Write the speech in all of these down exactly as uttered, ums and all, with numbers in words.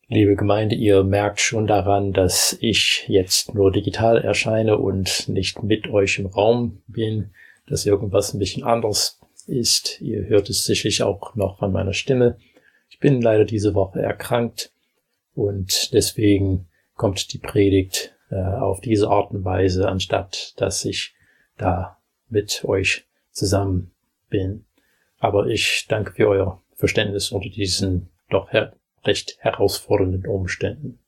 Liebe Gemeinde, ihr merkt schon daran, dass ich jetzt nur digital erscheine und nicht mit euch im Raum bin, dass irgendwas ein bisschen anders ist. Ihr hört es sicherlich auch noch an meiner Stimme. Ich bin leider diese Woche erkrankt und deswegen kommt die Predigt äh, auf diese Art und Weise, anstatt dass ich da mit euch zusammen bin. Aber ich danke für euer Verständnis unter diesen doch her- recht herausfordernden Umständen.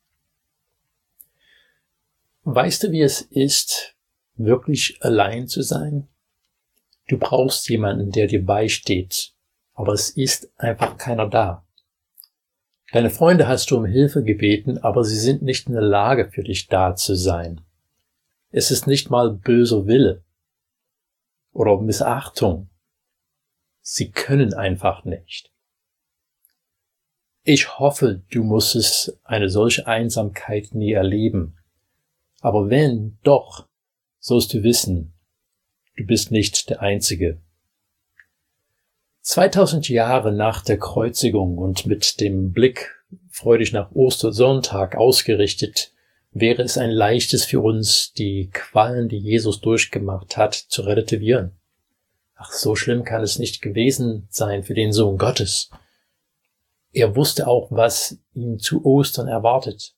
Weißt du, wie es ist, wirklich allein zu sein? Du brauchst jemanden, der dir beisteht, aber es ist einfach keiner da. Deine Freunde hast du um Hilfe gebeten, aber sie sind nicht in der Lage, für dich da zu sein. Es ist nicht mal böser Wille oder Missachtung. Sie können einfach nicht. Ich hoffe, du musstest eine solche Einsamkeit nie erleben. Aber wenn doch, sollst du wissen, du bist nicht der Einzige. zweitausend Jahre nach der Kreuzigung und mit dem Blick freudig nach Ostersonntag ausgerichtet, wäre es ein leichtes für uns, die Qualen, die Jesus durchgemacht hat, zu relativieren. Ach, so schlimm kann es nicht gewesen sein für den Sohn Gottes. Er wusste auch, was ihn zu Ostern erwartet.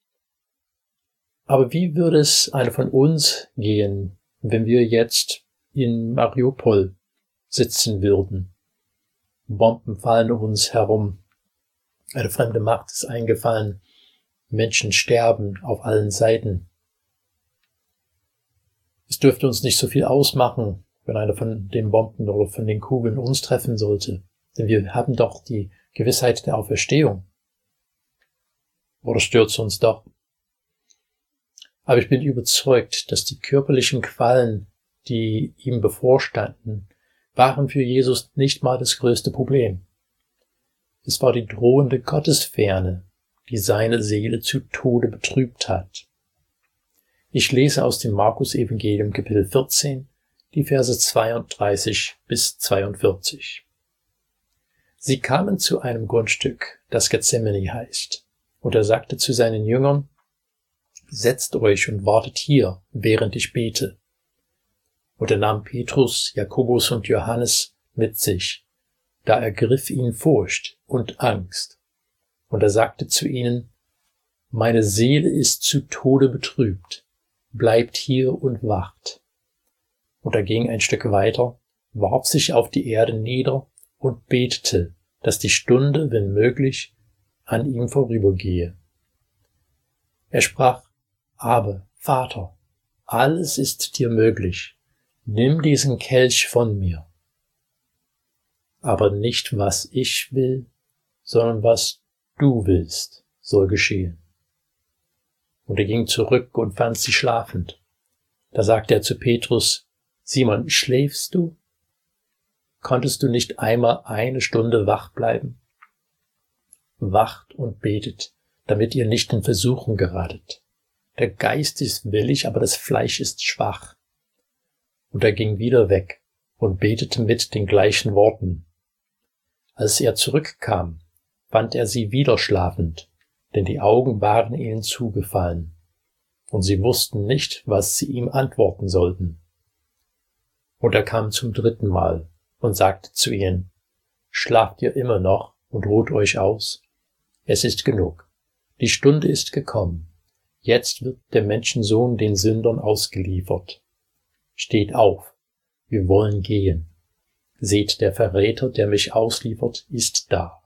Aber wie würde es einer von uns gehen, wenn wir jetzt in Mariupol sitzen würden? Bomben fallen um uns herum. Eine fremde Macht ist eingefallen. Menschen sterben auf allen Seiten. Es dürfte uns nicht so viel ausmachen, wenn einer von den Bomben oder von den Kugeln uns treffen sollte. Denn wir haben doch die Gewissheit der Auferstehung. Oder stört es uns doch? Aber ich bin überzeugt, dass die körperlichen Qualen, die ihm bevorstanden, waren für Jesus nicht mal das größte Problem. Es war die drohende Gottesferne, die seine Seele zu Tode betrübt hat. Ich lese aus dem Markus-Evangelium Kapitel vierzehn, die Verse zweiunddreißig bis zweiundvierzig. Sie kamen zu einem Grundstück, das Gethsemane heißt, und er sagte zu seinen Jüngern: Setzt euch und wartet hier, während ich bete. Und er nahm Petrus, Jakobus und Johannes mit sich. Da ergriff ihn Furcht und Angst. Und er sagte zu ihnen: Meine Seele ist zu Tode betrübt. Bleibt hier und wacht. Und er ging ein Stück weiter, warf sich auf die Erde nieder und betete, dass die Stunde, wenn möglich, an ihm vorübergehe. Er sprach: Aber, Vater, alles ist dir möglich. Nimm diesen Kelch von mir. Aber nicht, was ich will, sondern was du willst, soll geschehen. Und er ging zurück und fand sie schlafend. Da sagte er zu Petrus: Simon, schläfst du? Konntest du nicht einmal eine Stunde wach bleiben? Wacht und betet, damit ihr nicht in Versuchung geratet. Der Geist ist willig, aber das Fleisch ist schwach. Und er ging wieder weg und betete mit den gleichen Worten. Als er zurückkam, fand er sie wieder schlafend, denn die Augen waren ihnen zugefallen, und sie wussten nicht, was sie ihm antworten sollten. Und er kam zum dritten Mal und sagte zu ihnen: Schlaft ihr immer noch und ruht euch aus? Es ist genug. Die Stunde ist gekommen. Jetzt wird der Menschensohn den Sündern ausgeliefert. Steht auf, wir wollen gehen. Seht, der Verräter, der mich ausliefert, ist da.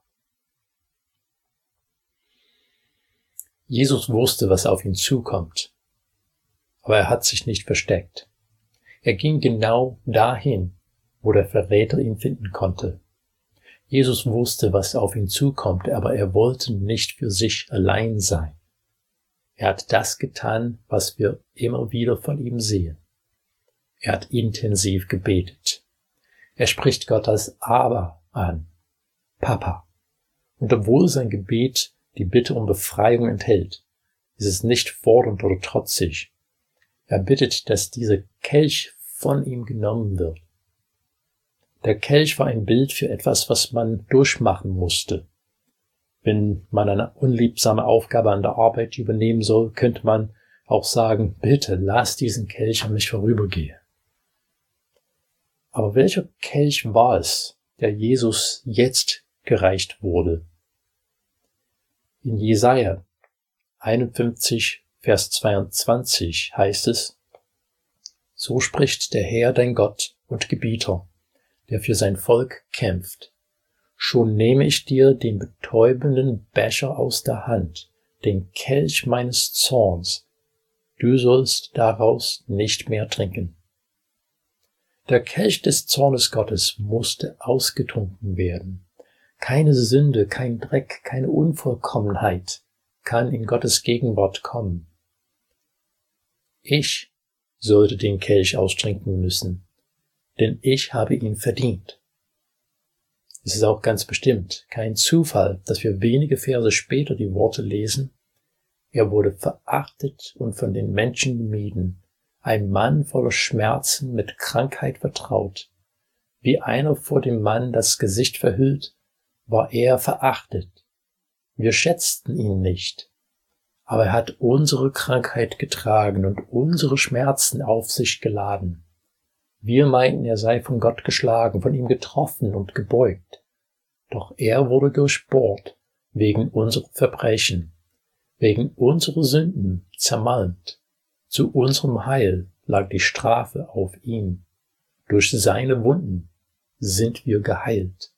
Jesus wusste, was auf ihn zukommt, aber er hat sich nicht versteckt. Er ging genau dahin, wo der Verräter ihn finden konnte. Jesus wusste, was auf ihn zukommt, aber er wollte nicht für sich allein sein. Er hat das getan, was wir immer wieder von ihm sehen. Er hat intensiv gebetet. Er spricht Gott als Abba an, Papa. Und obwohl sein Gebet die Bitte um Befreiung enthält, ist es nicht fordernd oder trotzig. Er bittet, dass dieser Kelch von ihm genommen wird. Der Kelch war ein Bild für etwas, was man durchmachen musste. Wenn man eine unliebsame Aufgabe an der Arbeit übernehmen soll, könnte man auch sagen, bitte lass diesen Kelch an mich vorübergehen. Aber welcher Kelch war es, der Jesus jetzt gereicht wurde? In Jesaja einundfünfzig, Vers zweiundzwanzig heißt es, so spricht der Herr dein Gott und Gebieter, der für sein Volk kämpft. Schon nehme ich dir den betäubenden Becher aus der Hand, den Kelch meines Zorns. Du sollst daraus nicht mehr trinken. Der Kelch des Zornes Gottes musste ausgetrunken werden. Keine Sünde, kein Dreck, keine Unvollkommenheit kann in Gottes Gegenwart kommen. Ich sollte den Kelch austrinken müssen, denn ich habe ihn verdient. Es ist auch ganz bestimmt kein Zufall, dass wir wenige Verse später die Worte lesen, er wurde verachtet und von den Menschen gemieden, ein Mann voller Schmerzen, mit Krankheit vertraut. Wie einer vor dem Mann das Gesicht verhüllt, war er verachtet. Wir schätzten ihn nicht, aber er hat unsere Krankheit getragen und unsere Schmerzen auf sich geladen. Wir meinten, er sei von Gott geschlagen, von ihm getroffen und gebeugt. Doch er wurde durchbohrt wegen unserer Verbrechen, wegen unserer Sünden zermalmt. Zu unserem Heil lag die Strafe auf ihm. Durch seine Wunden sind wir geheilt.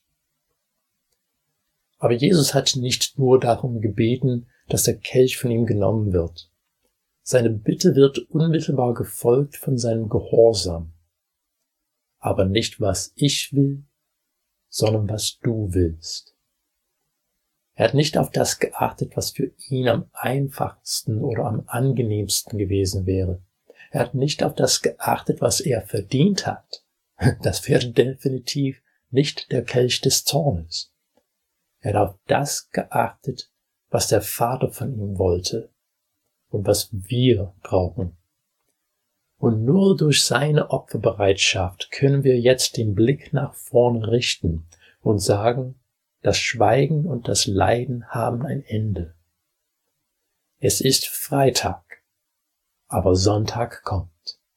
Aber Jesus hat nicht nur darum gebeten, dass der Kelch von ihm genommen wird. Seine Bitte wird unmittelbar gefolgt von seinem Gehorsam. Aber nicht was ich will, sondern was du willst. Er hat nicht auf das geachtet, was für ihn am einfachsten oder am angenehmsten gewesen wäre. Er hat nicht auf das geachtet, was er verdient hat. Das wäre definitiv nicht der Kelch des Zornes. Er hat auf das geachtet, was der Vater von ihm wollte und was wir brauchen. Und nur durch seine Opferbereitschaft können wir jetzt den Blick nach vorne richten und sagen, das Schweigen und das Leiden haben ein Ende. Es ist Freitag, aber Sonntag kommt.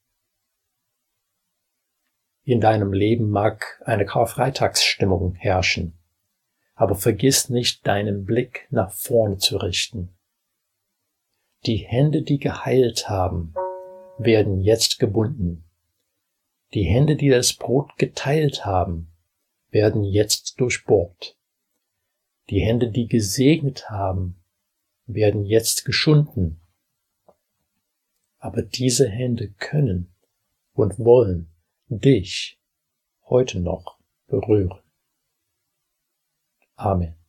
In deinem Leben mag eine Karfreitagsstimmung herrschen, aber vergiss nicht, deinen Blick nach vorne zu richten. Die Hände, die geheilt haben, werden jetzt gebunden. Die Hände, die das Brot geteilt haben, werden jetzt durchbohrt. Die Hände, die gesegnet haben, werden jetzt geschunden. Aber diese Hände können und wollen dich heute noch berühren. Amen.